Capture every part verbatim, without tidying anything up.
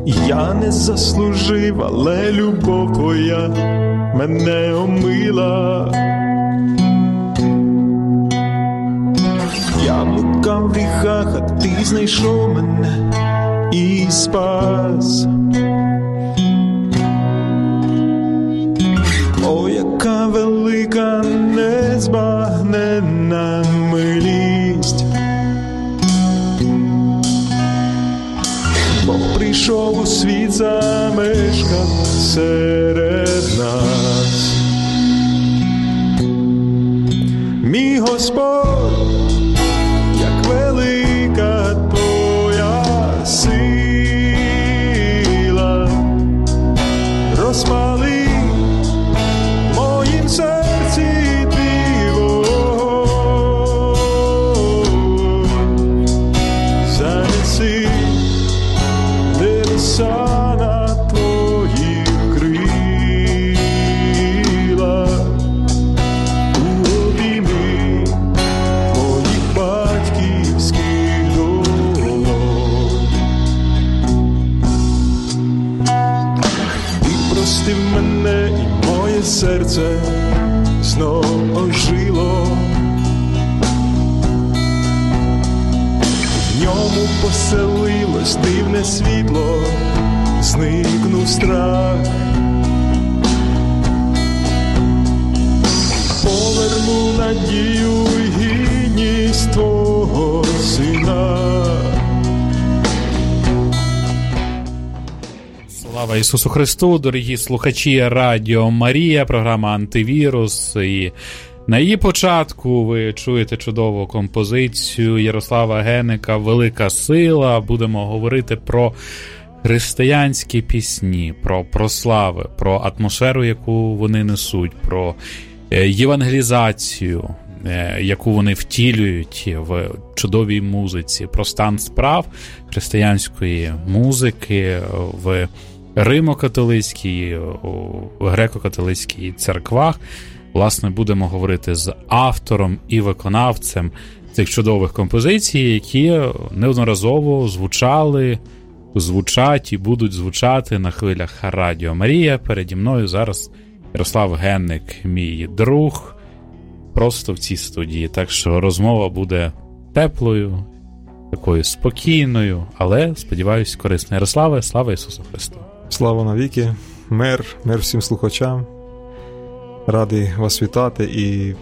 Я не заслужив, але любов твоя мене омила. Я блукав в гріхах, а ти знайшов мене і спас. О, яка велика незбагненна милість. Бог прийшов у світ замешкати серед нас. Мій Господь, як велика твоя сила, розпали в моїм серці твій вогонь, занеси небеса на твоїх крилах, у обійми моїх батьківських долонь. Ти простив мене, і моє серце знов ожило. В ньому поселилось дивне світло, зникнув страх. Повернув надію й гідність твого сина. Слава Ісусу Христу, дорогі слухачі Радіо Марія, програма «Антивірус». І на її початку ви чуєте чудову композицію Ярослава Геника «Велика сила». Будемо говорити про християнські пісні, про прослави, про атмосферу, яку вони несуть, про євангелізацію, яку вони втілюють в чудовій музиці, про стан справ християнської музики в римо-католицькій, в греко-католицькій церквах. Власне, будемо говорити з автором і виконавцем цих чудових композицій, які неодноразово звучали, звучать і будуть звучати на хвилях Радіо Марія. Переді мною зараз Ярослав Генник, мій друг, просто в цій студії. Так що розмова буде теплою, такою спокійною, але, сподіваюсь, корисною. Ярославе, слава Ісусу Христу! Слава навіки, мир, мир всім слухачам. Радий вас вітати і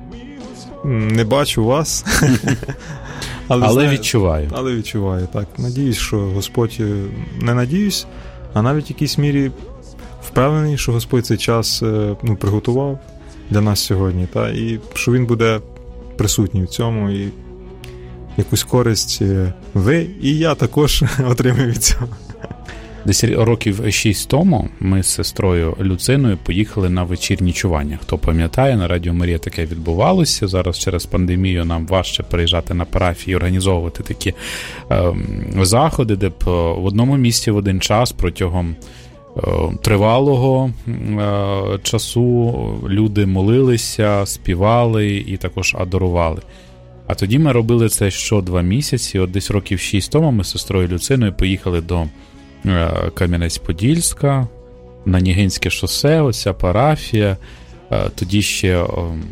не бачу вас, але, але знаю, відчуваю. Але відчуваю, так. Надіюсь, що Господь, не надіюсь, а навіть в якійсь мірі впевнений, що Господь цей час ну, приготував для нас сьогодні, та, і що Він буде присутній в цьому, і якусь користь ви і я також отримаю від цього. Десь років шість тому ми з сестрою Люциною поїхали на вечірні чування. Хто пам'ятає, на Радіо Марія таке відбувалося. Зараз через пандемію нам важче переїжджати на парафії і організовувати такі е, заходи, де б в одному місці в один час протягом е, тривалого е, часу люди молилися, співали і також адорували. А тоді ми робили це що два місяці. От десь років шість тому ми з сестрою Люциною поїхали до Кам'янець-Подільська, на Нігинське шосе, оця парафія. Тоді ще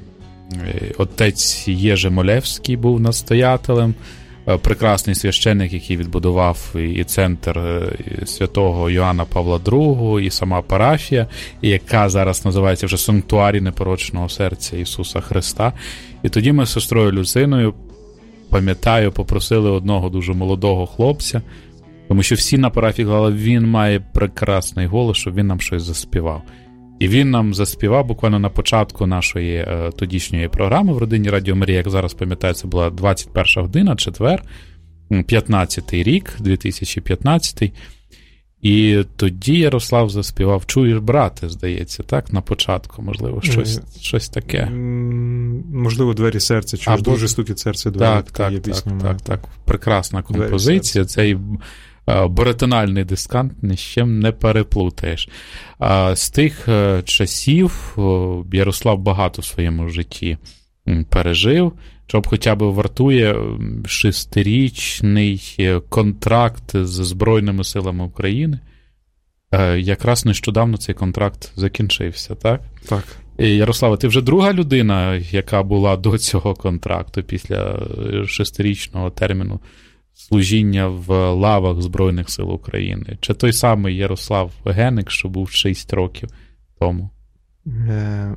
отець Єжи Молевський був настоятелем, прекрасний священник, який відбудував і центр святого Йоанна Павла другого, і сама парафія, яка зараз називається вже Санктуарій непорочного серця Ісуса Христа. І тоді ми з сестрою Люциною, пам'ятаю, попросили одного дуже молодого хлопця, тому що всі на парафії казали, він має прекрасний голос, щоб він нам щось заспівав. І він нам заспівав буквально на початку нашої е, тодішньої програми в родині Радіо Марія, як зараз пам'ятаю, це була двадцять перша година, четвер, п'ятнадцятий рік, дві тисячі п'ятнадцятий. І тоді Ярослав заспівав «Чуєш, брате», здається, так, на початку, можливо, щось, mm. щось таке. Можливо, «Двері серця», «Чуєш, дуже стукіт серце двері». Так, так, так, так, так, так, прекрасна композиція, цей баритональний дискант ні з чим не переплутаєш. З тих часів Ярослав багато в своєму житті пережив, Щоб хоча б вартує шестирічний контракт з Збройними силами України. Якраз нещодавно цей контракт закінчився, так? Так. І, Ярослава, ти вже друга людина, яка була до цього контракту після шестирічного терміну служіння в лавах Збройних сил України? Чи той самий Ярослав Геник, що був шість років тому? Е...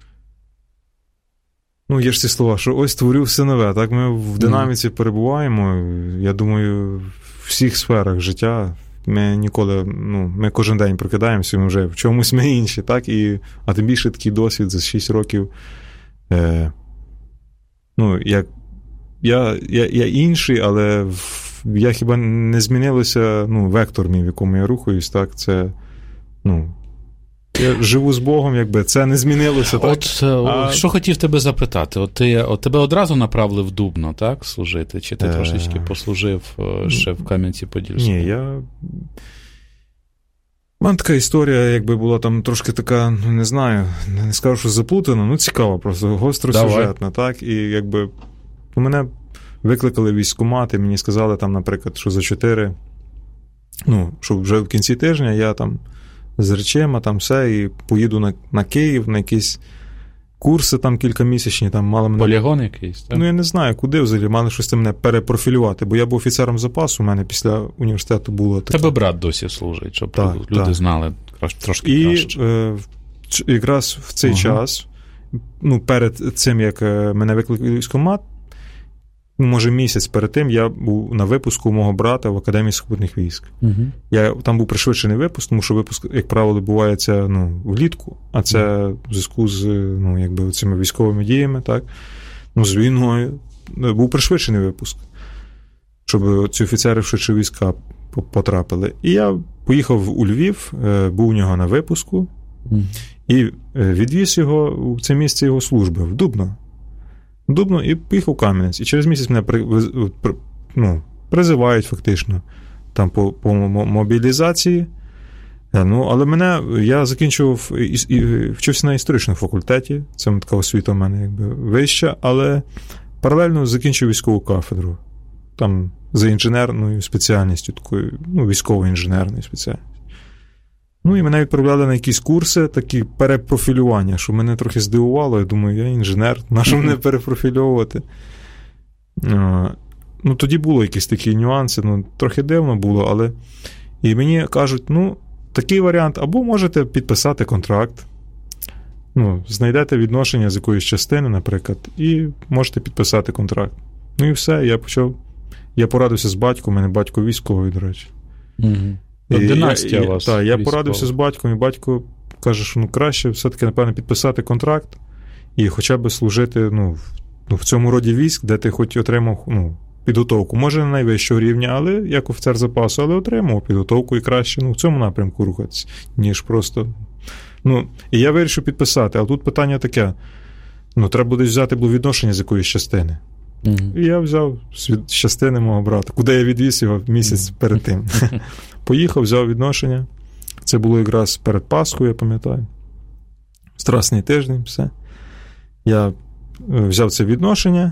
Ну, є ж ці слова, що ось творю все нове. Так, ми в динаміці перебуваємо, я думаю, в всіх сферах життя. Ми ніколи, ну, ми кожен день прокидаємося, ми вже в чомусь ми інші, так, і, а тим більше такий досвід за шість років. Е, ну, як, я, я, я інший, але в, я хіба не змінилося, ну, вектор мій, в якому я рухаюсь, так, це, ну, я живу з Богом, якби, це не змінилося, так. От, а... що хотів тебе запитати, от, ти, от тебе одразу направили в Дубно, так, служити, чи ти е... трошечки послужив ще в Кам'янці-Подільському? Ні, я... У мене така історія, якби була там трошки така, ну, не знаю, не скажу, що заплутана, ну, цікава просто, гостросюжетна, так, і якби мене викликали військкомат, і мені сказали там, наприклад, що за чотири, ну, що вже в кінці тижня я там з речима, там все, і поїду на, на Київ, на якісь курси там кількамісячні, там мали мене... Полігон якийсь, так? Ну, я не знаю, куди взагалі, мали щось там мене перепрофілювати, бо я був офіцером запасу, у мене після університету було... Таке... Тебе брат досі служить, щоб так, люди так. знали трошки і, краще. І е, якраз в цей ага. час, ну, перед цим, як мене викликали військкомат, може місяць перед тим я був на випуску у мого брата в Академії сухопутних військ. Угу. Я, там був пришвидшений випуск, тому що випуск, як правило, відбувається, ну, влітку, а це угу. в зв'язку з, ну, якби, цими військовими діями, так, ну, з війною. Був пришвидшений випуск, щоб ці офіцери в швидше війська потрапили. І я поїхав у Львів, був у нього на випуску, угу. і відвіз його в це місце його служби, в Дубно. Дубно, і поїхав в Кам'янець. І через місяць мене при, при, ну, призивають фактично там по, по мобілізації. Ну, але мене, я закінчував, і, і, вчився на історичному факультеті, це така освіта в мене якби вища, але паралельно закінчив військову кафедру. Там за інженерною спеціальністю, такою, ну, військово-інженерною спеціальністю. Ну, і мене відправляли на якісь курси, такі перепрофілювання, що мене трохи здивувало. Я думаю, я інженер, на що мене перепрофільовувати? Ну, тоді було якісь такі нюанси, ну, трохи дивно було, але... І мені кажуть, ну, такий варіант, або можете підписати контракт, ну, знайдете відношення з якоїсь частини, наприклад, і можете підписати контракт. Ну, і все, я почав... Я порадився з батьком, у мене батько військовий, до речі. Угу. І, династія я, у вас. Так, я порадився з батьком, і батько каже, що ну, краще все-таки, напевно, підписати контракт і хоча б служити, ну, в, ну, в цьому роді військ, де ти хоч отримав, ну, підготовку. Може, не найвищого рівня, але як офіцер запасу, але отримав підготовку і краще, ну, в цьому напрямку рухатися, ніж просто... Ну, і я вирішив підписати, але тут питання таке, ну, треба буде взяти було відношення з якоїсь частини. Mm-hmm. І я взяв з частини мого брата, куди я відвіз його місяць mm-hmm. перед тим. Поїхав, взяв відношення. Це було якраз перед Пасхою, я пам'ятаю. Страсний тиждень, все. Я взяв це відношення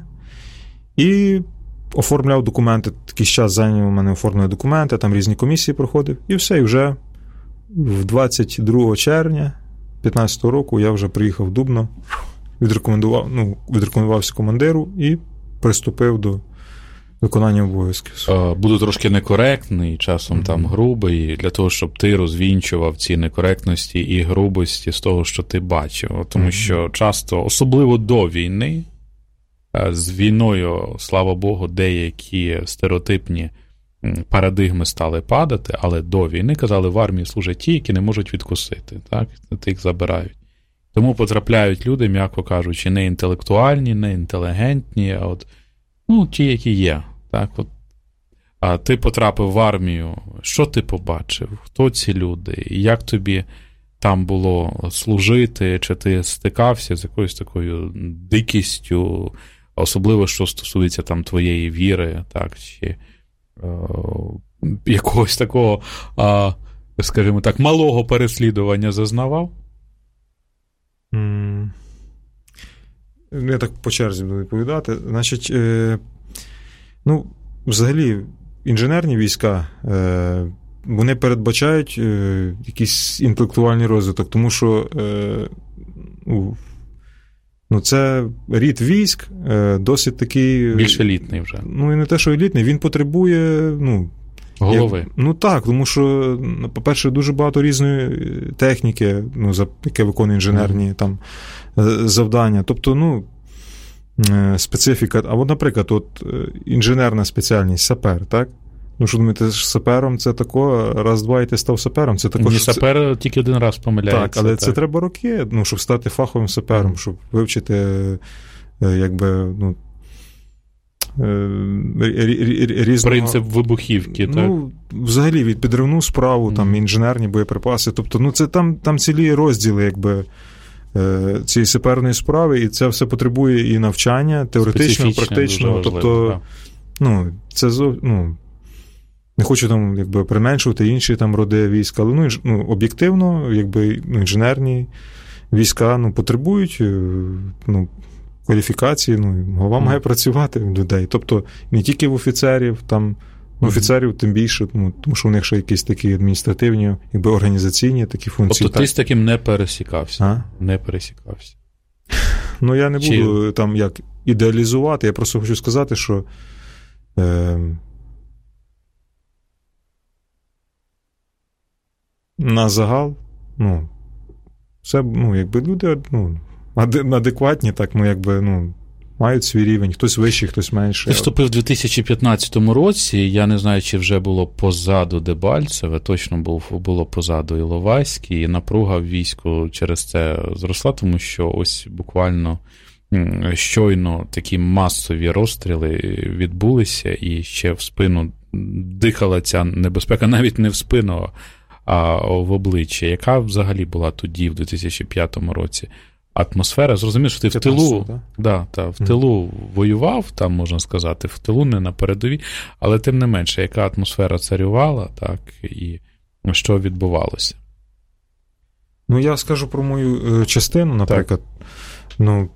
і оформляв документи. Такий час зайняв у мене оформлені документи, там різні комісії проходив. І все, і вже в двадцять другого червня п'ятнадцятого року я вже приїхав в Дубно, відрекомендував, ну, відрекомендувався командиру і приступив до виконання обов'язків. Буду трошки некоректний, часом mm-hmm. там грубий, для того, щоб ти розвінчував ці некоректності і грубості з того, що ти бачив. Тому mm-hmm. що часто, особливо до війни, з війною, слава Богу, деякі стереотипні парадигми стали падати, але до війни, казали, в армії служать ті, які не можуть відкусити. Так? Їх забирають. Тому потрапляють люди, м'яко кажучи, не інтелектуальні, не інтелігентні, а от, ну, ті, які є. Так? От. А ти потрапив в армію, що ти побачив? Хто ці люди? Як тобі там було служити? Чи ти стикався з якоюсь такою дикістю, особливо, що стосується там твоєї віри, так? Чи е- якогось такого, е- скажімо так, малого переслідування зазнавав? Я так по черзі буду відповідати. Значить, е, ну, взагалі, інженерні війська, е, вони передбачають е, якийсь інтелектуальний розвиток, тому що е, ну, це рід військ е, досить такий... Більш елітний вже. Ну, і не те, що елітний, він потребує, ну... Голови. Як, ну так, тому що, по-перше, дуже багато різної техніки, ну, за яке виконує інженерні mm. там завдання. Тобто, ну, специфіка. А от, наприклад, от інженерна спеціальність сапер, так? Ну, що думаєте, сапером це тако, раз-два, і ти став сапером. Це також... Ні, сапер це... тільки один раз помиляється. Так, але так. це треба роки, ну, щоб стати фаховим сапером, mm. щоб вивчити, якби, ну, різного... Принцип вибухівки, ну, так? Взагалі, від підривну справу, mm. там, інженерні боєприпаси, тобто, ну, це там, там цілі розділи, якби, цієї саперної справи, і це все потребує і навчання, теоретичного, практичного, тобто, так. ну, це, ну, не хочу там, якби, применшувати інші там роди військ, але, ну, ну об'єктивно, якби, ну, інженерні війська, ну, потребують, ну, кваліфікації, ну, голова mm. має працювати в людей. Тобто, не тільки в офіцерів, там, ну, офіцерів тим більше, тому, тому що у них ще якісь такі адміністративні, якби організаційні такі функції. Тобто ти з таким не пересікався? А? Не пересікався. Ну, я не Чи... буду там як ідеалізувати, я просто хочу сказати, що е, на загал, ну, все, ну, якби люди, ну, адекватні, так, ну, якби, ну, мають свій рівень, хтось вищий, хтось менший. Ти вступив у дві тисячі п'ятнадцятому році, я не знаю, чи вже було позаду Дебальцеве, точно був, було позаду Іловайський, і напруга в війську через це зросла, тому що ось буквально щойно такі масові розстріли відбулися, і ще в спину дихала ця небезпека, навіть не в спину, а в обличчя. Яка взагалі була тоді, в дві тисячі п'ятому році, атмосфера? Зрозумів, що ти в тилу, да? Да, та, в тилу mm. воював, там, можна сказати, в тилу, не на передовій, але тим не менше, яка атмосфера царювала, так, і що відбувалося? Ну, я скажу про мою частину, наприклад. Так. Ну,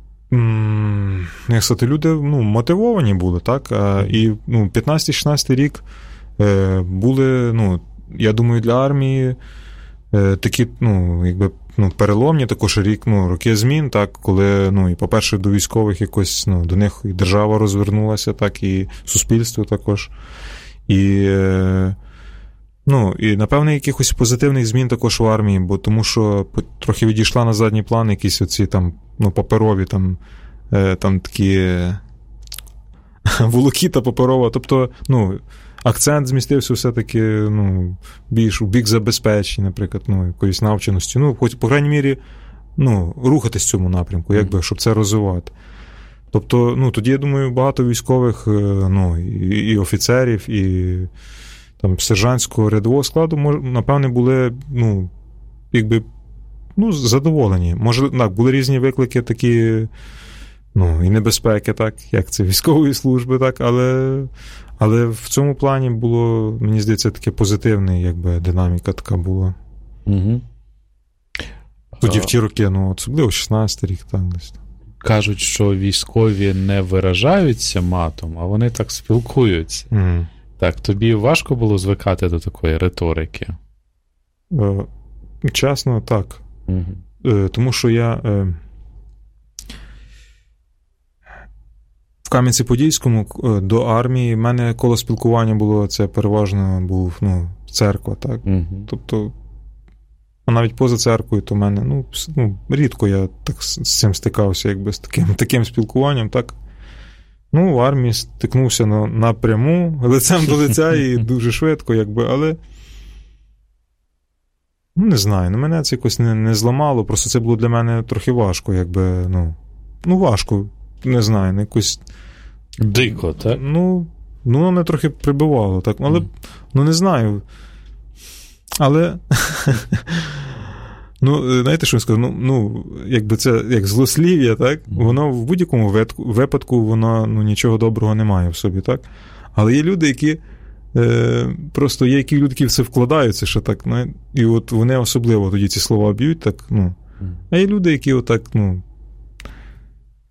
м- як сказати, люди, ну, мотивовані були, так, а, і, ну, п'ятнадцятий-шістнадцятий рік е, були, ну, я думаю, для армії е, такі, ну, якби, ну, переломні також рік, ну, роки змін, так, коли, ну, і, по-перше, до військових якось, ну, до них і держава розвернулася, так, і суспільство також. І, е, ну, і, напевне, якихось позитивних змін також в армії, бо тому що трохи відійшла на задній план якісь оці там, ну, паперові, там, е, там такі волокіта паперова, тобто, ну, акцент змістився все-таки, ну, більш у бік забезпечення, наприклад, ну, якоїсь навченості. Ну, хоч, по крайній мірі, ну, рухатись в цьому напрямку, якби, щоб це розвивати. Тобто, ну, тоді, я думаю, багато військових, ну, і, і офіцерів, і там сержантського рядового складу, мож, напевне, були, ну, якби, ну, задоволені. Може, так, були різні виклики такі, ну, і небезпеки, так, як це військової служби, так, але, але в цьому плані було, мені здається, таке позитивне, якби, динаміка така була. Угу. Тоді в ті роки, ну, особливо шістнадцятий рік, так, десь. Кажуть, що військові не виражаються матом, а вони так спілкуються. Угу. Так, тобі важко було звикати до такої риторики? Е, чесно, так. Угу. Е, тому що я е, в Кам'янці-Подільському до армії в мене коло спілкування було, це переважно був, ну, церква, так. Угу. Тобто, а навіть поза церквою, то в мене, ну, ну, рідко я так з цим стикався, якби з таким, таким спілкуванням, так. Ну, в армії стикнувся на, напряму, лицем до лиця і дуже швидко, якби, але ну, не знаю, ну, мене це якось не, не зламало, просто це було для мене трохи важко, якби, ну, ну, важко, не знаю, не якось дико, так? Ну, ну, мене трохи прибивало, так, але, mm. ну, не знаю, але ну, знаєте, що я скажу? Ну, ну, якби це, як злослів'я, так? Воно в будь-якому випадку, воно, ну, нічого доброго не має в собі, так? Але є люди, які е, просто є які люди, які все вкладаються, що так, ну, і от вони особливо тоді ці слова б'ють, так, ну. А є люди, які отак, ну,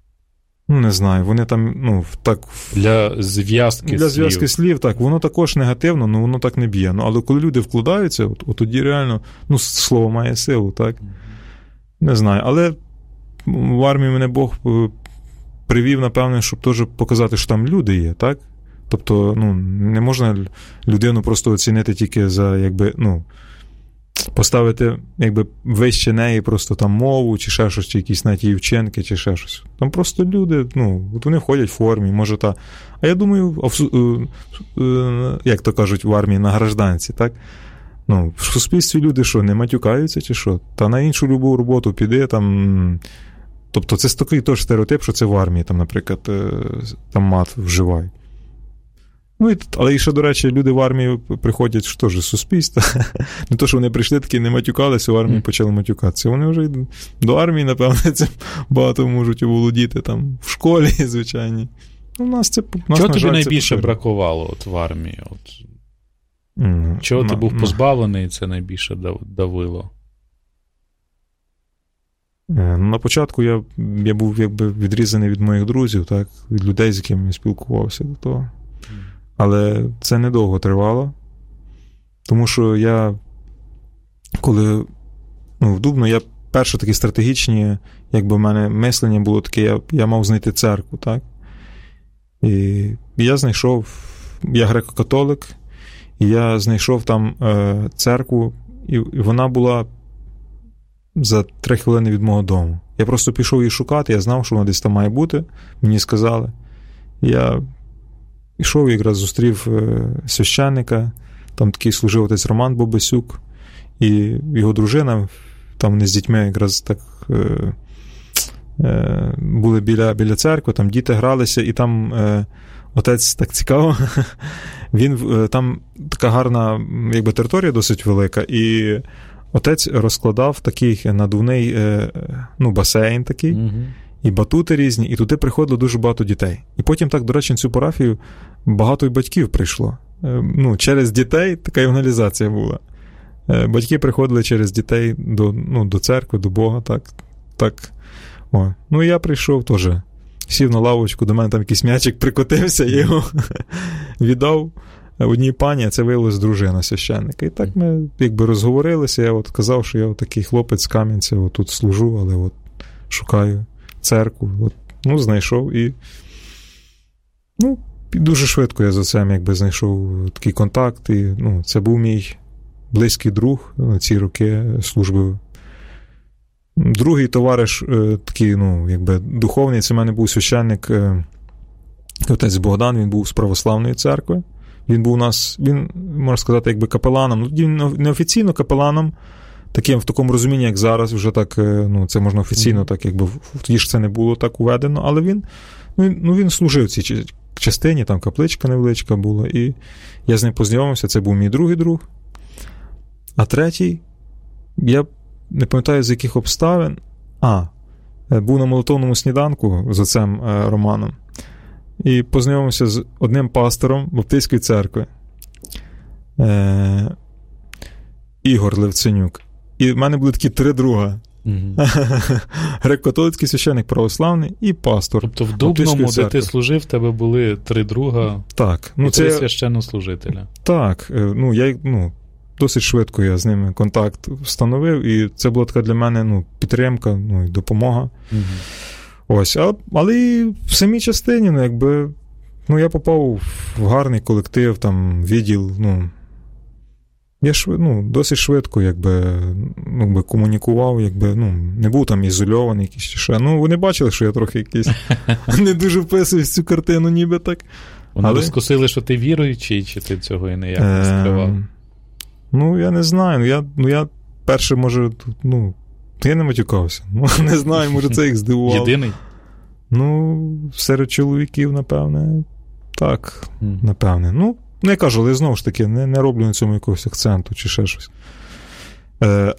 ну, не знаю, вони там, ну, так... Для зв'язки Для слів. зв'язки слів, так, воно також негативно, ну, воно так не б'є. Ну, але коли люди вкладаються, от, от тоді реально, ну, слово має силу, так? Не знаю, але в армії мене Бог привів, напевне, щоб теж показати, що там люди є, так? Тобто, ну, не можна людину просто оцінити тільки за, якби, ну, поставити, якби, вище неї просто там мову, чи ще щось, чи якісь навіть її вчинки, чи ще щось. Там просто люди, ну, от вони ходять в формі, може та. А я думаю, як то кажуть в армії, на гражданці, так? Ну, в суспільстві люди що, не матюкаються, чи що? Та на іншу любу роботу піде, там... Тобто це такий теж стереотип, що це в армії, там, наприклад, там мат вживають. Ну, і, але і ще, до речі, люди в армію приходять, що ж, з суспільства. Не то, що вони прийшли такі, не матюкалися, в армії почали матюкатися. Вони вже до армії, напевно, це багато можуть оволодіти там в школі, звичайно. Ну, у нас це, у нас, чого на тобі жаль, найбільше це бракувало от, в армії? От, mm, чого no, ти був no. позбавлений, і це найбільше давило? На початку я, я був якби відрізаний від моїх друзів, так, від людей, з якими я спілкувався до того. Але це недовго тривало, тому що я, коли, ну, в Дубно, я перше такі стратегічні, якби в мене мислення було таке, я, я мав знайти церкву, так? І, і я знайшов, я греко-католик, і я знайшов там е, церкву, і, і вона була за три хвилини від мого дому. Я просто пішов її шукати, я знав, що вона десь там має бути, мені сказали. Я пішов, якраз зустрів е, священника, там такий служив отець Роман Бобесюк, і його дружина, там вони з дітьми якраз так е, е, були біля, біля церкви, там діти гралися, і там е, отець так цікаво, він, е, там така гарна, якби, територія досить велика, і отець розкладав такий надувний, е, ну, басейн такий, mm-hmm. і батути різні, і туди приходило дуже багато дітей. І потім так, до речі, на цю парафію багато й батьків прийшло. Е, ну, через дітей така евангелізація була. Е, батьки приходили через дітей до, ну, до церкви, до Бога, так. так. О. Ну, і я прийшов теж, сів на лавочку, до мене там якийсь м'ячик прикотився, я його віддав одній пані, а це виявилась дружина священника. І так ми, якби, розговорилися, я от казав, що я от такий хлопець з Кам'янця, от тут служу, але от шукаю церкву. От, ну, знайшов і, ну, і дуже швидко я за цим, якби, знайшов такий контакт, і, ну, це був мій близький друг на ці роки служби. Другий товариш такий, ну, якби, духовний, це в мене був священник, отець Богдан, він був з православної церкви. Він був у нас, він, можна сказати, якби капеланом, ну, він неофіційно капеланом, таким в такому розумінні, як зараз, вже так, ну, це можна офіційно, так, якби, тоді ж це не було так уведено, але він, ну, він служив в цій частині, там капличка невеличка була, і я з ним познайомився, це був мій другий друг. А третій, я не пам'ятаю, з яких обставин, а, був на молитовному сніданку з отцем Романом, і познайомився з одним пастором Баптистської церкви, е- Ігор Левценюк. І в мене були такі три друга. Mm-hmm. Греко-католицький священник православний і пастор. Тобто в Дубному, де ти служив, в тебе були три друга, так, ну, і три це... священнослужителя. Так, ну, я, ну, досить швидко я з ними контакт встановив, і це була така для мене, ну, підтримка, ну, і допомога. Mm-hmm. Ось, а, але і в самій частині, ну, якби, ну, я попав в гарний колектив, там, відділ, ну, я швид, ну, досить швидко, якби, ну, якби комунікував, якби, ну, не був там ізольований якийсь чи ще. Ну, вони бачили, що я трохи якийсь не дуже вписуюсь в цю картину, ніби так. Вони але... розкусили, що ти віруючий, чи ти цього і ніяк не скривав? Е, ну, я не знаю, ну, я, ну, я перше, може, ну, я не матюкався. Ну, не знаю, може, це їх здивувало. Єдиний? Ну, серед чоловіків, напевне, так, mm. напевне. Ну, ну, я кажу, але знову ж таки, не, не роблю на цьому якогось акценту чи ще щось. Е,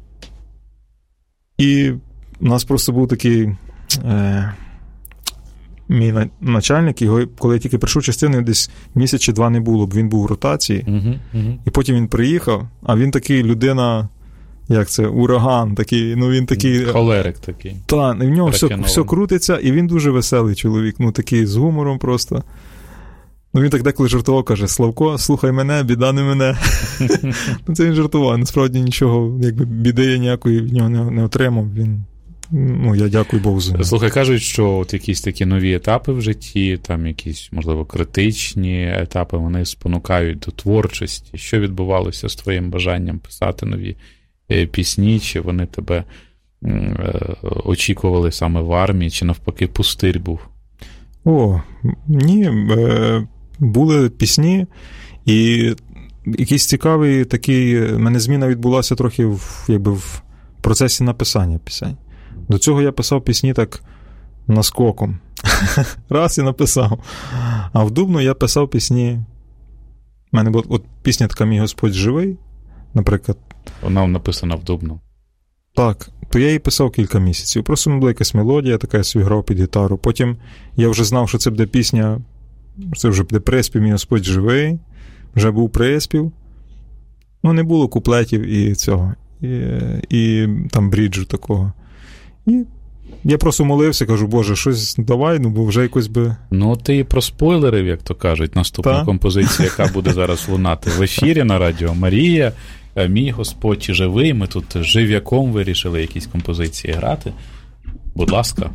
і у нас просто був такий е, мій начальник, його, коли я тільки прийшов частину, десь місяць чи два не було, бо він був в ротації. Mm-hmm. Mm-hmm. І потім він приїхав, а він такий людина, як це, ураган такий, ну він такий... Холерик такий. Так, в нього все, все крутиться, і він дуже веселий чоловік, ну такий з гумором просто. Ну він так деколи жартував, каже, Славко, слухай мене, біда не мене. Ну це він жартував, насправді нічого, якби біди я ніякої в нього не, не отримав, він... Ну, я дякую Богу за нього. Слухай, кажуть, що от якісь такі нові етапи в житті, там якісь, можливо, критичні етапи, вони спонукають до творчості. Що відбувалося з твоїм бажанням писати нові пісні? Чи вони тебе е, очікували саме в армії, чи навпаки пустир був? О, ні, е, були пісні, і якийсь цікавий такий, в мене зміна відбулася трохи в, якби в процесі написання пісень. До цього я писав пісні так наскоком. Раз і написав. А в Дубно я писав пісні. У мене була от пісня така «Мій Господь живий», наприклад. Вона написана в Дубно. Так, то я її писав кілька місяців. Просто була якась мелодія, така я собі грав під гітару. Потім я вже знав, що це буде пісня, це вже буде приспів «Мій Господь живий». Вже був приспів. Ну, не було куплетів і цього. І, і там бріджу такого. І я просто молився, кажу, Боже, щось давай, ну, бо вже якось би... Ну, ти і проспойлерив, як то кажуть, наступна Та? композиція, яка буде зараз лунати в ефірі на Радіо Марія. «Мій Господь живий». Ми тут жив'яком вирішили якісь композиції грати. Будь ласка.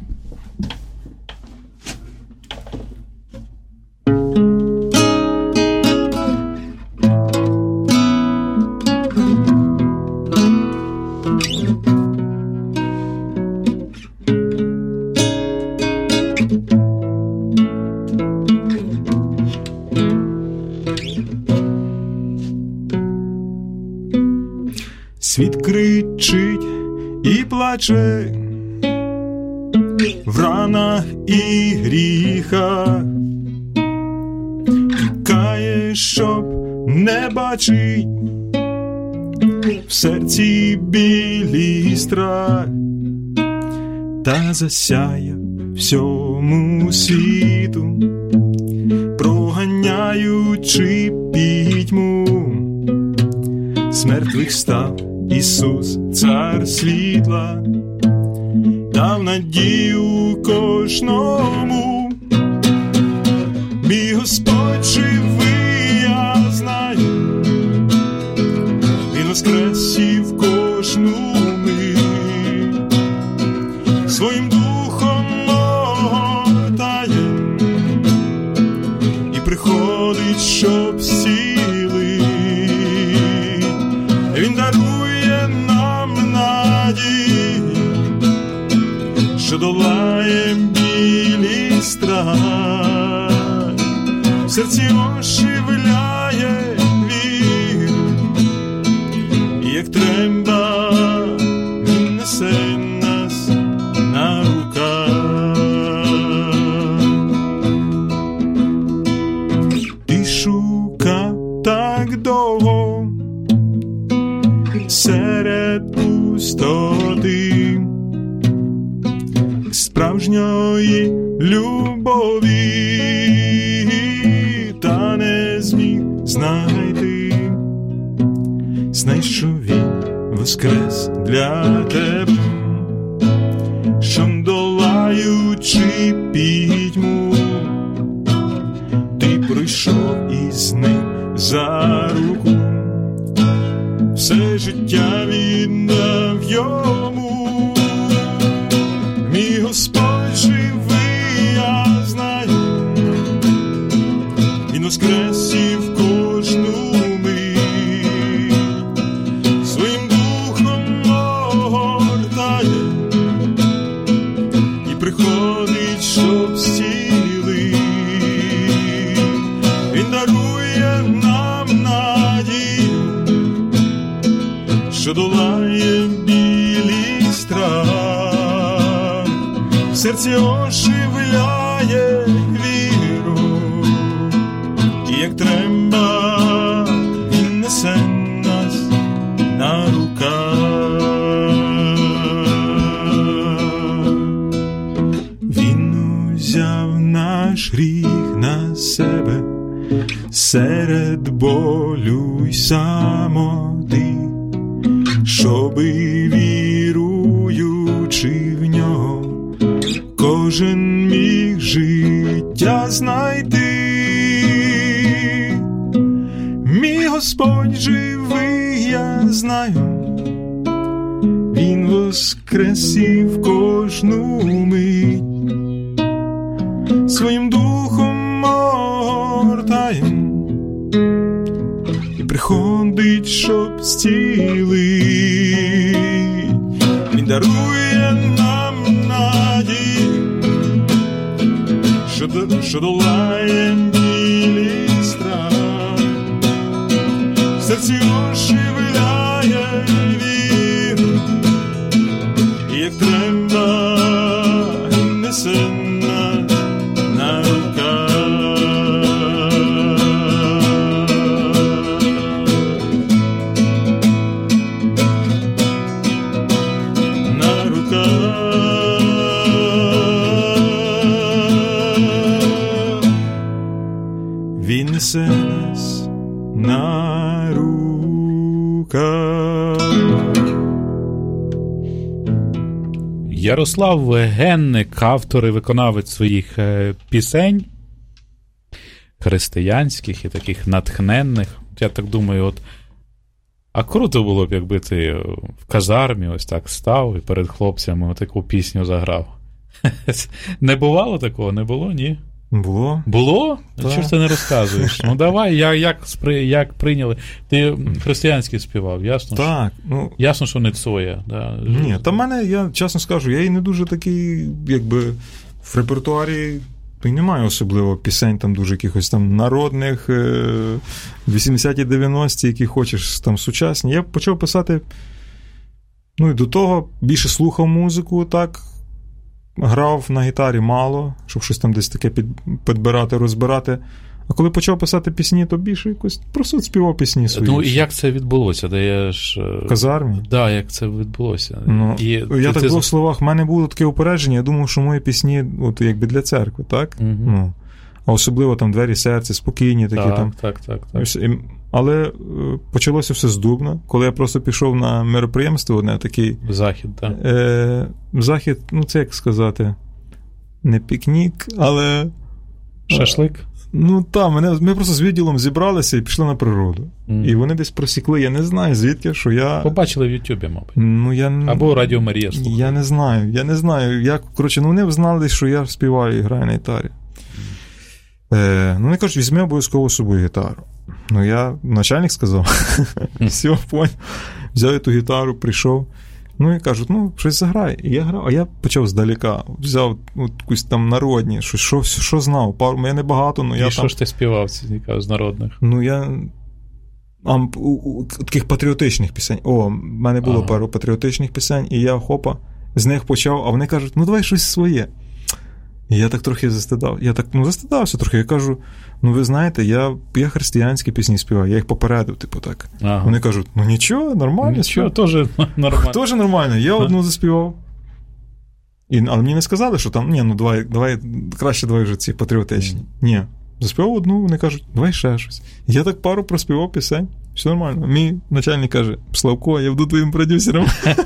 Світ кричить і плаче в ранах і гріхах, кає, щоб не бачить в серці білий страх, та засяє всьому світу, проганяючи пітьму. З мертвих став Ісус, цар світла, дав надію кожному. Мій Господь живий, я знаю, Він воскрес і в кожну мить, своїм духом огортає і приходить, щоб зцілити. Він дарує нам надію, що долає білий страх, в серці оживляє віру, і як треба він несе нас на руках. Ти шукав так довго серед пустоти справжньої любові, та не зміг знайти. Знай, що він воскрес для тебе, що долаючи пітьму, ти пройшов із ним за руку. Все життя віддав йому. Мій Господь живий, я знаю, Він воскрес і в кожну мить, своїм духом огортає і приходить, щоб зцілити. Він дарує нам надію, що долає білий страх, в серці оживляє віру, і як треба він несе нас на руках. Він узяв наш гріх на себе серед болю й самоти, щоби віруючи в нього, кожен міг життя знайти. Мій Господь живий, я знаю, Він воскресів кожну мить, своїм духом огортає і приходить, щоб зцілить. Він дарує нам надію, що, що долає білі страх, в серці оживляє віру, і як треба несе на, на руках. На руках. Він несе нас на руках. Ярослав Генник, автор і виконавець своїх е, пісень, християнських і таких натхненних. Я так думаю, от, а круто було б, якби ти в казармі ось так став і перед хлопцями таку пісню заграв. Не бувало такого? Не було, ні? Було. Було? Так. Чого ж ти не розказуєш? Ну давай, я, як, спри, як прийняли? Ти християнський співав, ясно? Так, ну... Ясно, що не Цоя. Да. Ні, та в мене, я чесно скажу, я і не дуже такий, якби, в репертуарі і немає особливо пісень там дуже якихось там народних, вісімдесяті дев'яності, які хочеш там сучасні. Я почав писати, ну і до того більше слухав музику, так, грав на гітарі мало, щоб щось там десь таке під, підбирати, розбирати. А коли почав писати пісні, то більше якось просто співав пісні свої. Ну і як це відбулося? Де я ж... В казармі? Так, да, як це відбулося. Ну, і я ти, так ти... в двох словах, в мене було таке упередження, я думав, що мої пісні от якби для церкви, так? Угу. Ну, а особливо там «Двері серця», спокійні такі так, там. Так, так, так. Але е, почалося все з Дубна, коли я просто пішов на мероприємство одне, такий... Захід, так. Е, захід, ну це як сказати, не пікнік, але... Шашлик? Ну так, мене, ми просто з відділом зібралися і пішли на природу. Mm. І вони десь просікли, я не знаю звідки, що я... Побачили в Ютубі, мабуть. Ну, я... Або Радіо Марія слухали. Я не знаю, я не знаю. Як, коротше, ну вони знали, що я співаю і граю на гітарі. Mm. Е, ну, вони кажуть, візьми обов'язково з собою гітару. Ну, я, начальник сказав, все, понял. Взяв ту гітару, прийшов. Ну, і кажуть, ну, щось заграй. І я грав, а я почав здалека. Взяв ну, якусь там народні, що, що, що знав. Пару, я не багато, ну, я і там... що ж ти співав з народних? Ну, я... А, у, у, таких патріотичних пісень. О, в мене було ага. пару патріотичних пісень, і я, хопа, з них почав, а вони кажуть, ну, давай щось своє. І я так трохи застидав. Я так, ну, застидався трохи. Я кажу, ну, ви знаєте, я, я християнські пісні співаю, я їх попередив, типу, так. Ага. Вони кажуть, ну, нічого, нормально. Нічого, теж нормально. Теж нормально. Я одну заспівав. І, але мені не сказали, що там, ні, ну, давай, давай краще давай вже ці патріотичні. Mm. Ні, заспівав одну, вони кажуть, давай ще щось. Я так пару проспівав пісень, все нормально. Мій начальник каже, Славко, я буду твоїм продюсером.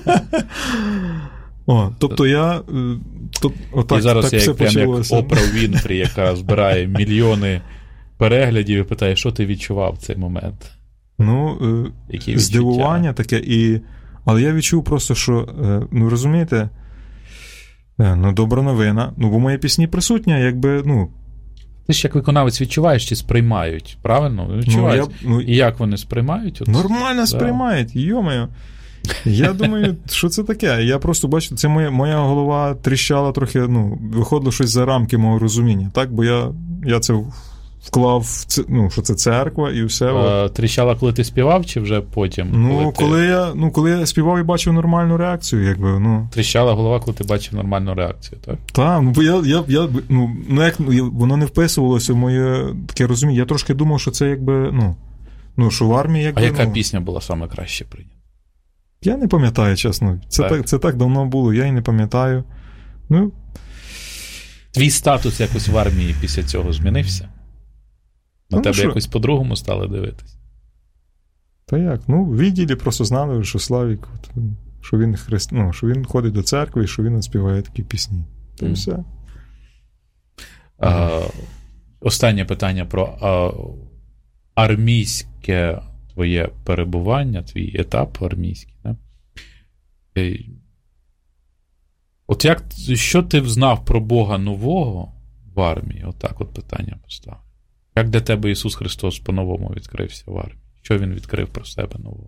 О, тобто я... Тоб, отак, і зараз так я все як, прям почалося. як Опра Вінфрі, яка збирає мільйони переглядів і питає, що ти відчував в цей момент? Ну, які здивування таке. І... Але я відчув просто, що, ну, розумієте, ну, добра новина. Ну, бо мої пісні присутні, якби, ну... Ти ж як виконавець відчуваєш, чи сприймають, правильно? Відчувають. Ну, я, ну, і як вони сприймають? От, нормально да. сприймають, йо-моє. Я думаю, що це таке? Я просто бачу, це моя, моя голова тріщала трохи, ну, виходило щось за рамки мого розуміння, так? Бо я, я це вклав, ну, що це церква і все. А, тріщала, коли ти співав, чи вже потім? Ну, коли, коли, ти... я, ну, коли я співав і бачив нормальну реакцію, якби, ну. Тріщала голова, коли ти бачив нормальну реакцію, так? Так, ну, бо я, я, я ну, ну, як, воно не вписувалося в моє таке розуміння. Я трошки думав, що це, якби, ну, ну, що в армії, якби, а яка ну, пісня була саме краще прийнята? Я не пам'ятаю, чесно. Це так. Так, це так давно було, я і не пам'ятаю. Ну. Твій статус якось в армії після цього змінився? На ну, тебе що? Якось по-другому стали дивитись? Та як? Ну, в відділі просто знали, що Славік, що він, христ... ну, що він ходить до церкви і що він співає такі пісні. Та й mm. все. А, останнє питання про а, армійське твоє перебування, твій етап армійський. Да? От як, що ти знав про Бога нового в армії? Отак от питання поставив. Як для тебе Ісус Христос по-новому відкрився в армії? Що Він відкрив про себе нового?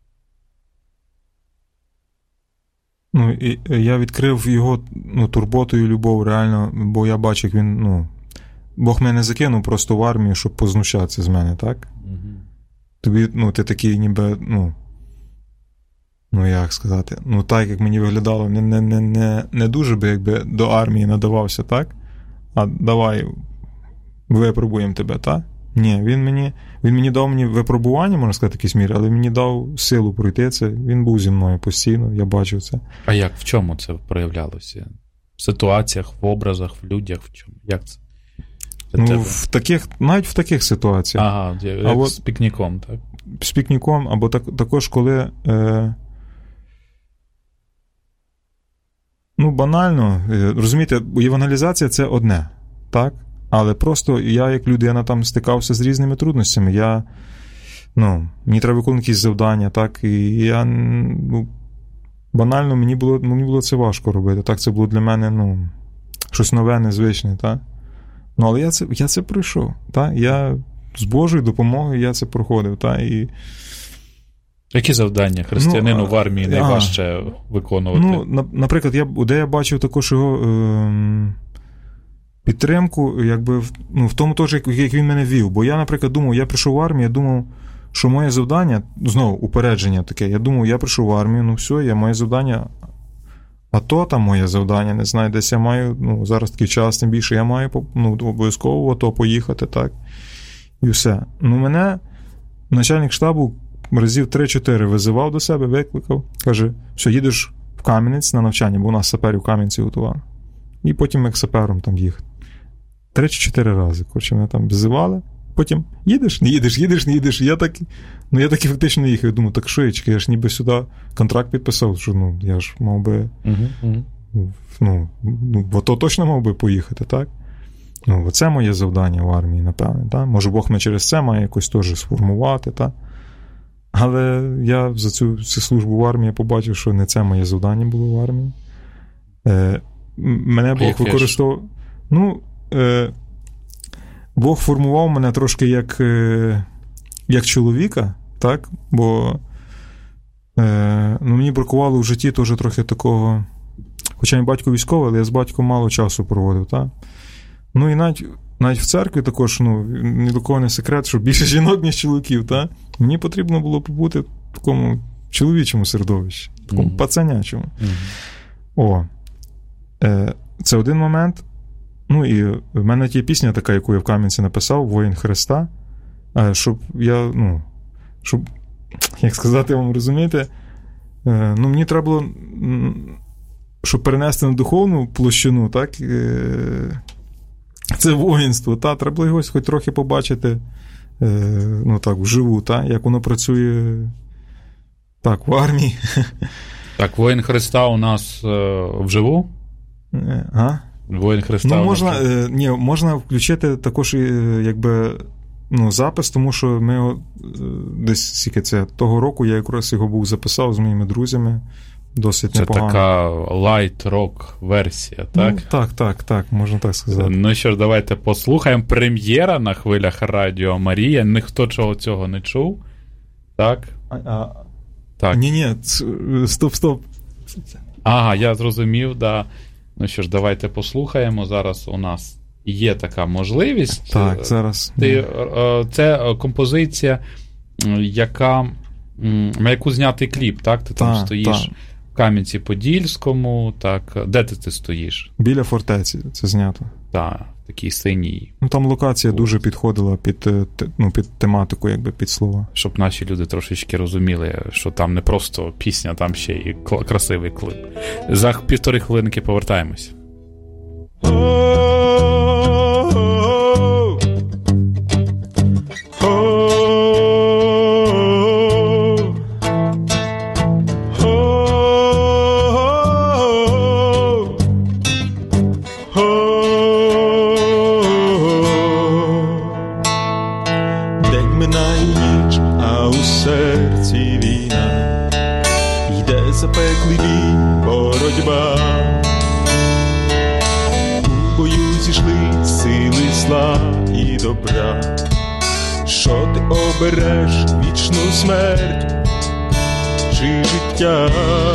Ну, і я відкрив його, ну, турботу і любов реально, бо я бачу, як він, ну, Бог мене закинув просто в армію, щоб познущатися з мене, так? Угу. Тобі, ну, ти такий ніби, ну, ну, як сказати, ну, так, як мені виглядало, не, не, не, не, не дуже би, якби, до армії надавався, так? А давай випробуємо тебе, так? Ні, він мені, він мені дав мені випробування, можна сказати, якісь міри, але він мені дав силу пройти це. Він був зі мною постійно, я бачив це. А як, в чому це проявлялося? В ситуаціях, в образах, в людях, в чому? Як це? Для ну, тебе? в таких, навіть в таких ситуаціях. Ага, як а з пікніком, так? З пікніком, або так, також, коли, е, ну, банально, е, розумієте, евангелізація – це одне, так? Але просто я, як людина, там стикався з різними трудностями. Я, ну, мені треба виконувати якісь завдання, так, і я, ну, банально, мені було, мені було це важко робити. Так, це було для мене, ну, щось нове, незвичне, так. Ну, але я це, я це пройшов, так. Я з Божою допомогою я це проходив, так, і... Які завдання християнину ну, в армії а, найважче а, виконувати? Ну, наприклад, я, де я бачив також його... Е- підтримку, якби, ну, в тому теж, як, як він мене вів. Бо я, наприклад, думав, я прийшов в армію, я думав, що моє завдання, знову, упередження таке, я думав, я прийшов в армію, ну все, я моє завдання, а то там моє завдання, не знаю, десь я маю, ну, зараз такий час, тим більше, я маю, ну, обов'язково то поїхати, так, і все. Ну, мене начальник штабу разів три-чотири визивав до себе, викликав, каже, що їдеш в Кам'янець на навчання, бо у нас саперів в Кам'янці готували. І потім як сапером там їхати. Три чи чотири рази. Коротше, мене там визивали. Потім їдеш, не їдеш, їдеш, не їдеш. Я так, ну, я так і фактично не їхав. Я думаю, так що, я ж ніби сюди контракт підписав, що, ну, я ж мав би, uh-huh, uh-huh. ну, бо то точно мав би поїхати, так? Ну, оце моє завдання в армії, напевне, так? Може, Бог мене через це має якось теж сформувати, так? Але я за цю, цю службу в армії побачив, що не це моє завдання було в армії. Е, Мене Бог використовував. Ну, е, Бог формував мене трошки як, е, як чоловіка, так? Бо е, ну, мені бракувало в житті теж трохи такого. Хоча мій батько військовий, але я з батьком мало часу проводив, так? Ну і навіть, навіть в церкві також, ну, ні до кого не секрет, що більше жінок, ніж чоловіків, так? Мені потрібно було побути в такому чоловічому середовищі, в такому mm-hmm. пацанячому. Mm-hmm. О. Це один момент. Ну і в мене є пісня така, яку я в Кам'янці написав, «Воїн Христа», щоб я, ну, щоб, як сказати вам, розумієте, ну, мені треба було, щоб перенести на духовну площину, так, це воїнство, та, треба було його хоч трохи побачити, ну, так, вживу, та, як воно працює, так, в армії. Так, «Воїн Христа» у нас вживу? А? Воїн Христа. Ну, можна, е, ні, можна включити також, якби, ну, запис, тому що ми е, десь скільки це того року я якраз його був записав з моїми друзями. Досить це непогано. Це така лайт-рок версія, так? Ну, так, так, так, можна так сказати. Ну що ж, давайте послухаємо. Прем'єра на хвилях Радіо Марія. Ніхто чого цього не чув. Так? А, а... так. Ні-ні, стоп, стоп. Ага, я зрозумів, да. Ну що ж, давайте послухаємо. Зараз у нас є така можливість. Так, зараз. Ти, це композиція, яка, на яку знятий кліп, так? Ти там так, стоїш так. в Кам'янці-Подільському, так. Де ти, ти стоїш? Біля фортеці це знято. Так, в такій синій. Ну, там локація Ось. дуже підходила під, ну, під тематику, якби під слова. Щоб наші люди трошечки розуміли, що там не просто пісня, там ще і красивий клип. За півтори хвилинки повертаємось. запеклий боротьба. У бою зійшли сили зла і добра. Що ти обереш, вічну смерть чи життя?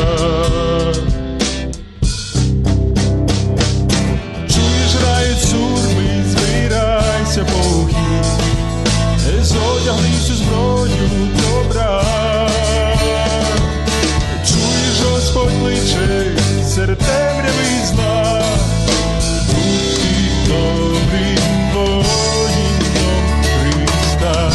Чуєш, грають сурми, збирайся похід, зодягнись у зброю добра. Чуєш, Господь кличе серед темряви зла, будь добрим воїном Христа.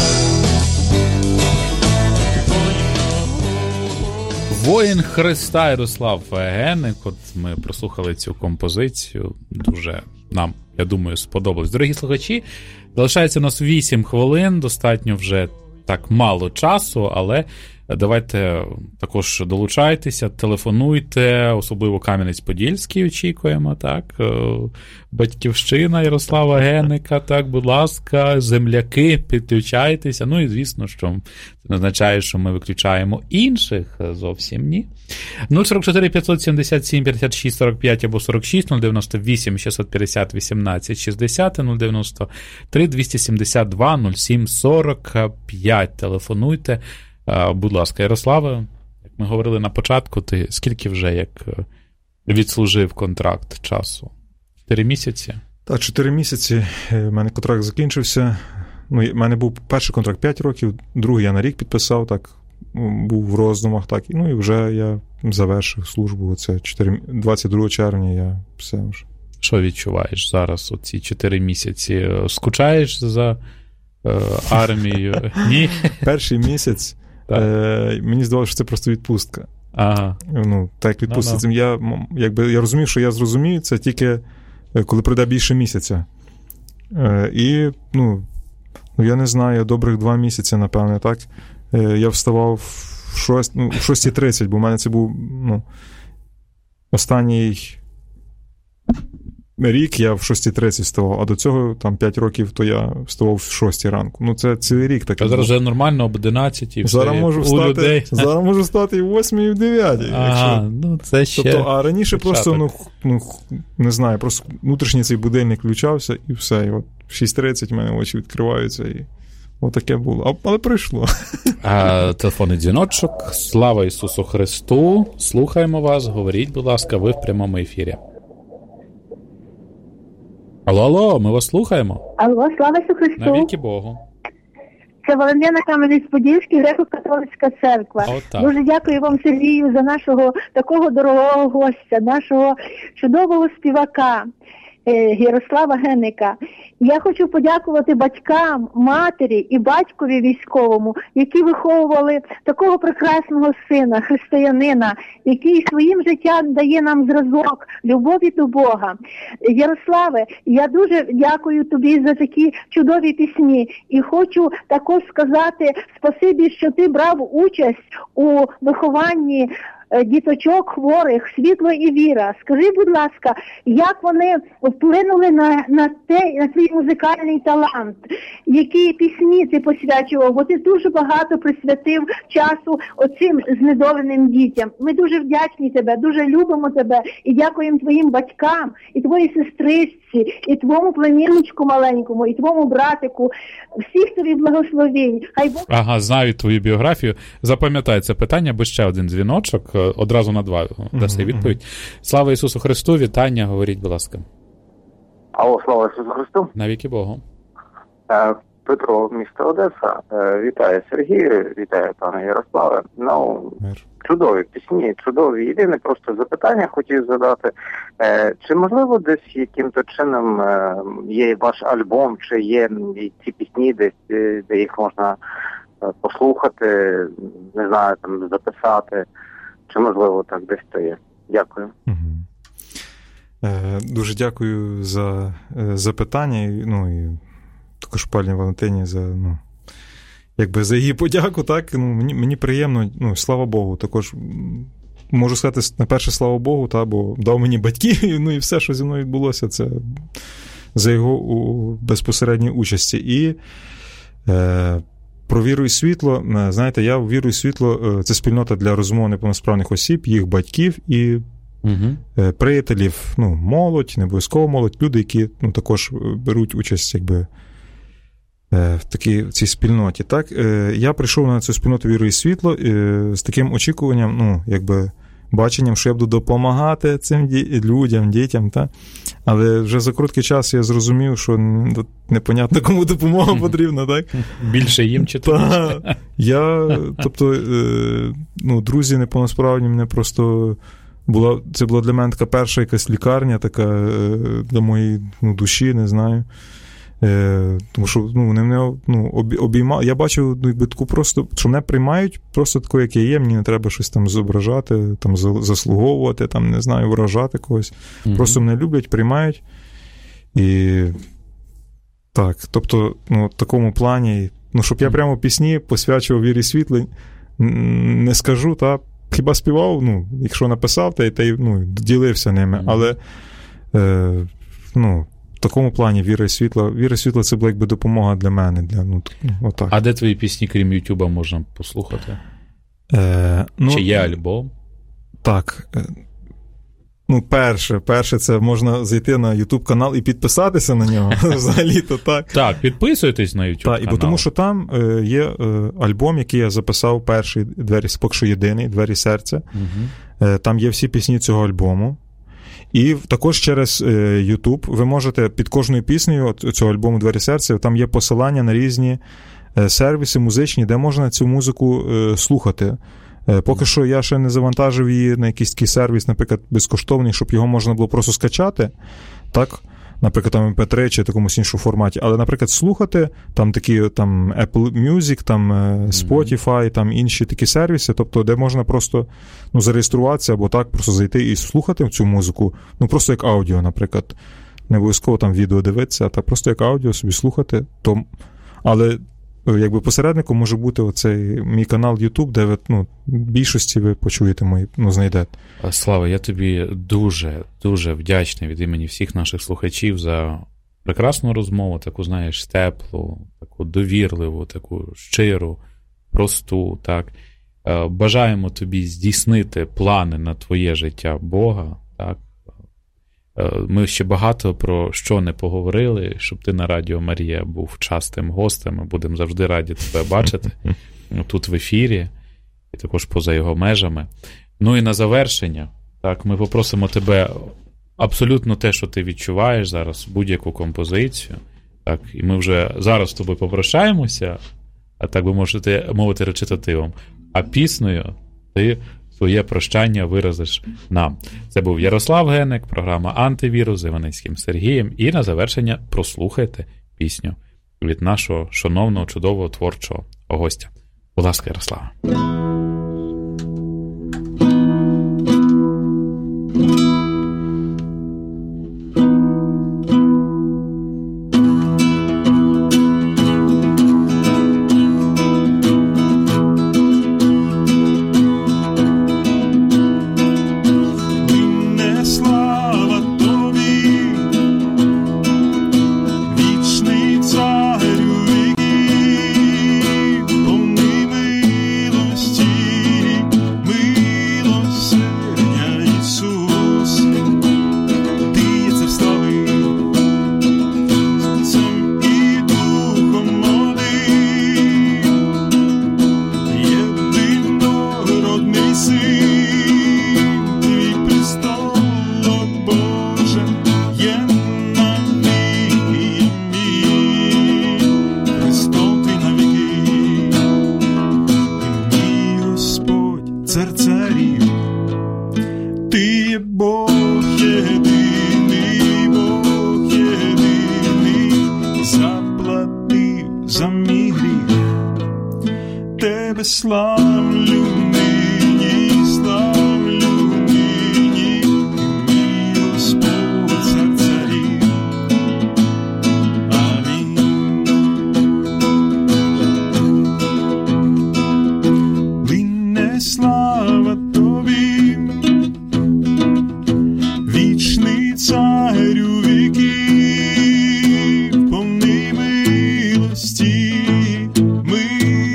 Воїн Христа Ярослав Генник. От ми прослухали цю композицію. Дуже нам, я думаю, сподобалось. Дорогі слухачі, залишається у нас вісім хвилин, достатньо вже так мало часу, але давайте також долучайтеся, телефонуйте, особливо Кам'янець-Подільський очікуємо, так, Батьківщина Ярослава Генника, так, будь ласка, земляки, підключайтеся, ну і звісно, що це означає, що ми виключаємо інших, зовсім ні. нуль сорок чотири п'ятсот сімдесят сім п'ятдесят шість сорок п'ять або сорок шість, нуль дев'яносто вісім шістсот п'ятдесят вісімнадцять шістдесят, нуль дев'яносто три двісті сімдесят два нуль сім сорок п'ять. Телефонуйте. Будь ласка, Ярославе, як ми говорили на початку, ти скільки вже як відслужив контракт часу? Чотири місяці? Так, чотири місяці. У мене контракт закінчився. Ну, у мене був перший контракт п'ять років, другий я на рік підписав, так, був в роздумах, так, ну і вже я завершив службу, оце двадцять другого червня я все вже. Що відчуваєш зараз, оці чотири місяці? Скучаєш за е, армією? Ні? Перший місяць е, мені здавалося, що це просто відпустка. Ага. Ну, так, відпустка. No, no. Я, якби, я розумів, що я зрозумію це тільки коли пройде більше місяця. Е, і, ну, я не знаю, добрих два місяці, напевне, так. Я вставав в шость, ну, в шостій тридцять, бо в мене це був, ну, останній рік я в шостій тридцять вставав, а до цього там п'ять років, то я вставав в шостій ранку. Ну, це цілий рік такий. А зараз вже нормально об одинадцятій зараз можу встати, у людей. Зараз можу встати і в восьмій, і в дев'ятій. Ага, якщо... ну це ще тобто, а раніше початок. Просто, ну, ну, не знаю, просто внутрішній цей будильник включався і все. І от в шість тридцять в мене очі відкриваються і отаке було. Але прийшло. А, телефонний дзвіночок. Слава Ісусу Христу. Слухаємо вас. Говоріть, будь ласка, ви в прямому ефірі. Алло, алло, ми вас слухаємо. Алло, слава Ісусу Христу. Навіки Богу. Це Валентина Кам'янець-Подільський, греко-католицька церква. О, дуже дякую вам, Сергію, за нашого такого дорогого гостя, нашого чудового співака Ярослава Генника. Я хочу подякувати батькам, матері і батькові військовому, які виховували такого прекрасного сина, християнина, який своїм життям дає нам зразок любові до Бога. Ярославе, я дуже дякую тобі за такі чудові пісні і хочу також сказати спасибі, що ти брав участь у вихованні діточок хворих, світло і віра. Скажи, будь ласка, як вони вплинули на, на, те, на твій музикальний талант? Які пісні ти посвячував? Бо ти дуже багато присвятив часу оцим знедоленим дітям. Ми дуже вдячні тебе, дуже любимо тебе і дякуємо твоїм батькам, і твоїй сестричці, і твоєму племінничку маленькому, і твоєму братику. Всіх тобі благословінь. Хай Бог... Ага, знаю твою біографію. Запам'ятай це питання, бо ще один дзвіночок. Одразу на два даси відповідь. Слава Ісусу Христу, вітання, говоріть, будь ласка. Алло, слава Ісусу Христу. Навіки Богу. Петро, місто Одеса. Вітаю Сергію, вітаю пане Ярославе. Ну, Мир. Чудові пісні, чудові. Єдине просто запитання хотів задати. Чи можливо десь яким-то чином є ваш альбом, чи є ці пісні десь, де їх можна послухати, не знаю, там записати? Чи, можливо, так десь то є? Дякую. Угу. Е, дуже дякую за е, запитання. Ну, і також пані Валентині за, ну, якби за її подяку. Так? Ну, мені, мені приємно, ну, слава Богу. Також можу сказати, найперше, слава Богу, та, бо дав мені батьків, ну, і все, що зі мною відбулося, це за його у безпосередній участі. І е, про віру і світло, знаєте, я в віру і світло – це спільнота для розумово неповносправних осіб, їх батьків і угу. приятелів, ну, молодь, не обов'язково молодь, люди, які ну, також беруть участь якби, в такій в цій спільноті. Так? Я прийшов на цю спільноту віру і світло з таким очікуванням, ну, якби, баченням, що я буду допомагати цим ді- людям, дітям, та? Але вже за короткий час я зрозумів, що непонятно, кому допомога потрібна, так? Більше їм чи тобі? Та, я, тобто, е, ну, друзі неповносправні мене просто була, це була для мене така перша якась лікарня, така е, для моєї ну, душі, не знаю. Е, тому що ну, вони мене ну, обіймали. Я бачив ну, якби, таку просто, що мене приймають просто такою, як я є, мені не треба щось там зображати, там, заслуговувати, там, не знаю, вражати когось. Mm-hmm. Просто мене люблять, приймають. І так, тобто, ну, в такому плані, ну, щоб я прямо пісні посвячував вірі світлі, не скажу, та, хіба співав, ну, якщо написав, та, та ну, ділився ними, mm-hmm. але е, ну, в такому плані віра і світло. Віра і світло – це була якби допомога для мене. Для, ну, отак. А де твої пісні, крім Ютуба, можна послухати? Е, ну, Чи є альбом? Так. Ну, перше, перше, це можна зайти на YouTube-канал і підписатися на нього, взагалі-то так. Так, підписуйтесь на YouTube-канал. Так, і тому що там е, є е, альбом, який я записав, перший, двері, поки що єдиний, «Двері серця». Угу. Е, там є всі пісні цього альбому. І також через YouTube ви можете під кожною піснею цього альбому «Двері серця» там є посилання на різні сервіси музичні, де можна цю музику слухати. Поки що я ще не завантажив її на якийсь такий сервіс, наприклад, безкоштовний, щоб його можна було просто скачати, так, наприклад, там ем пі три чи якомусь іншому форматі, але, наприклад, слухати, там такі, там Apple Music, там Spotify, там інші такі сервіси, тобто, де можна просто, ну, зареєструватися або так, просто зайти і слухати цю музику, ну, просто як аудіо, наприклад, не обов'язково там відео дивитися, а так просто як аудіо собі слухати, то, але якби посередником може бути оцей мій канал YouTube, де ви, ну, в більшості ви почуєте мої, ну, знайдете. Слава, я тобі дуже, дуже вдячний від імені всіх наших слухачів за прекрасну розмову, таку, знаєш, теплу, таку довірливу, таку щиру, просту, так. Бажаємо тобі здійснити плани на твоє життя Бога, так. Ми ще багато про що не поговорили, щоб ти на Радіо Марія був частим гостем. Ми будемо завжди раді тебе бачити тут в ефірі і також поза його межами. Ну і на завершення, так, ми попросимо тебе абсолютно те, що ти відчуваєш зараз, будь-яку композицію. Так, і ми вже зараз з тобою попрощаємося, а так би можете мовити речитативом. А піснею ти своє прощання виразиш нам. Це був Ярослав Генник, програма «Антивірус» з Іваницьким Сергієм. І на завершення прослухайте пісню від нашого шановного, чудового творчого гостя. Будь ласка, Ярослава. Ми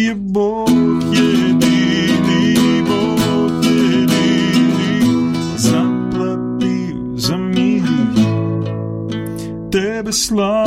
є Бог єдиний, Бог єдиний, заплатив за мій гріх. Тебе слава